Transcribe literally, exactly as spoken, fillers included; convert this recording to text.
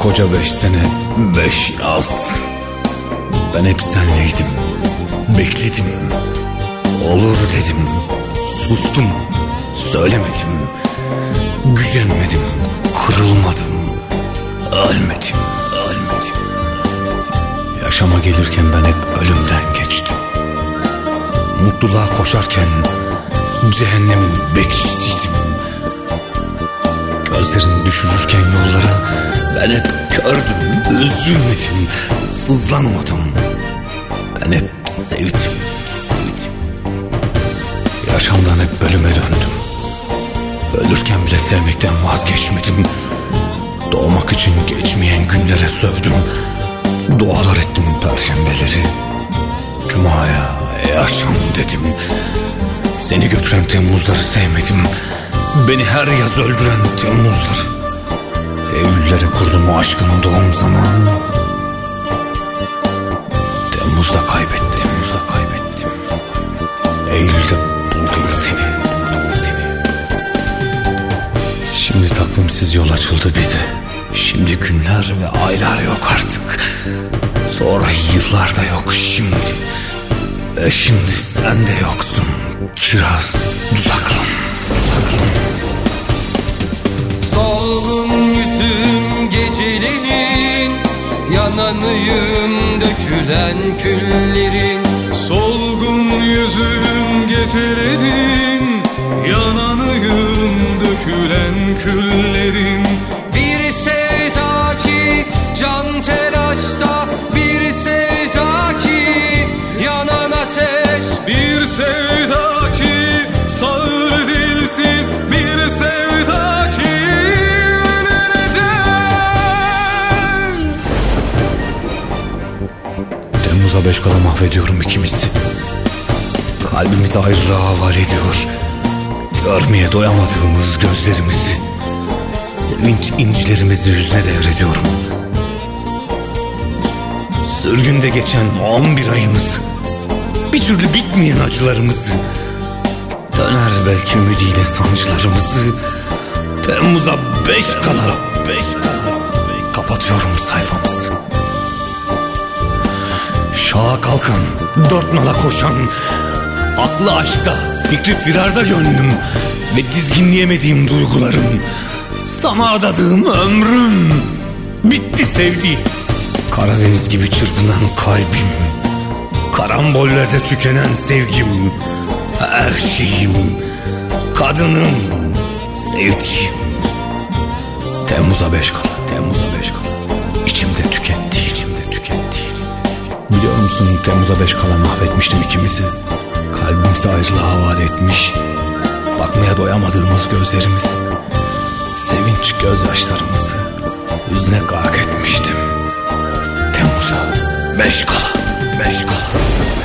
Koskoca beş sene, beş yaz. Ben hep senleydim, bekledim. Olur dedim, sustum, söylemedim. Gücenmedim, kırılmadım, ölmedim, ölmedim. Yaşama gelirken ben hep ölümden geçtim. Mutluluğa koşarken cehennemin bekçisiydim. Gözlerin düşürürken yollara ben hep kördüm, üzülmedim, sızlanmadım. Ben hep sevdim, sevdim. Yaşamdan hep ölüme döndüm. Ölürken bile sevmekten vazgeçmedim. Doğmak için geçmeyen günlere sövdüm. Dualar ettim perşembeleri. Cuma'ya yaşam dedim. Seni götüren Temmuzları sevmedim. Beni her yaz öldüren Temmuzları. Eylüllere kurdum o aşkın doğum zamanı. Temmuz'da kaybettim, Temmuz'da kaybettim. Eylül'de buldum seni, buldum seni. Şimdi takvimsiz yol açıldı bize. Şimdi günler ve aylar yok artık. Sonra yıllar da yok şimdi. Ve şimdi sen de yoksun. Kiraz dudaklım, dudaklım. Solgun yüzüm gecelerin, yananıyım dökülen küllerin. Solgun yüzüm gecelerin, yananıyım dökülen küllerin. Bir sevda ki can telaşta, bir sevda ki yanan ateş. Bir sevda ki sağır dilsiz, bir sevda ki ölene Temmuz'a beş kala mahvediyorum ikimizi. Kalbimizi ayrılığa havale ediyor. Görmeye doyamadığımız gözlerimizi, sevinç incilerimizi hüzne devrediyorum. Sürgünde geçen on bir ayımızı, bir türlü bitmeyen acılarımızı, döner belki ümidiyle sancılarımızı. Temmuz'a beş kala, beş kala kapatıyorum sayfamızı. Şaha kalkan, dört nala koşan, aklı aşkta, fikri firarda gönlüm ve dizginleyemediğim duygularım, sana adadığım ömrüm bitti sevdi. Karadeniz gibi çırpınan kalbim, karambollerde tükenen sevgim, her şeyim, kadınım, sevdiğim. Temmuz'a beş kala, Temmuz'a beş kala, içimde tüketti, içimde tüketti. Biliyor musun, Temmuz'a beş kala mahvetmiştim ikimizi. Kalbimizi ayrılığa havale etmiş, bakmaya doyamadığımız gözlerimizi, sevinç gözyaşlarımızı hüzne gark etmiştim. Temmuz'a beş kala, beş kala.